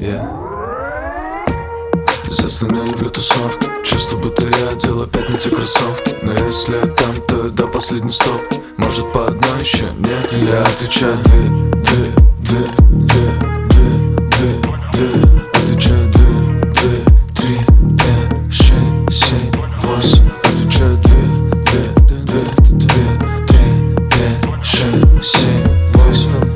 Естественно, не люблю тусовки. Чувство, будто я одел опять на те кроссовки. Но если я там, то до последней стопки. Может, по одной еще? Нет, я отвечаю две. Отвечаю две, три, пять, шесть, семь, восемь. Отвечаю две, три, пять, шесть, семь, восемь.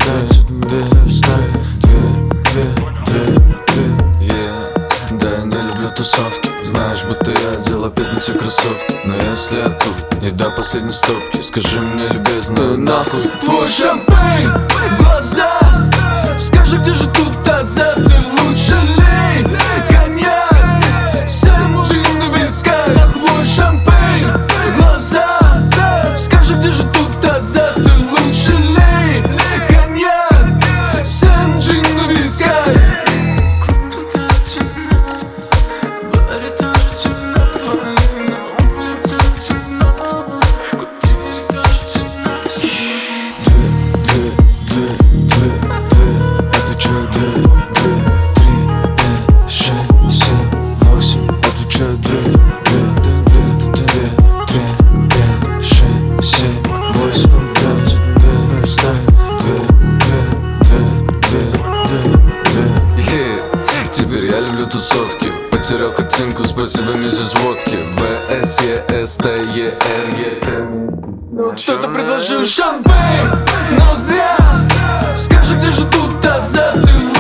Да, я не люблю тусовки. Знаешь, будто я одел опять на те кроссовки. Но если я тут, и до последней стопки, скажи мне, любезно, нахуй твой шампейн в глаза. Скажи, где же тут азарт? Ты лучше лей коньяк, сам джин на висках. Твой шампейн в глаза. Скажи, где же тут азарт? Ты лучше лей коньяк, сам джин на висках. Теперь я люблю тусовки. Потерял картинку, спасибо миссис водки. ВСЕСТЕРЕТ. Кто-то предложил шампейн, но зря. Скажи, где же тут азарт?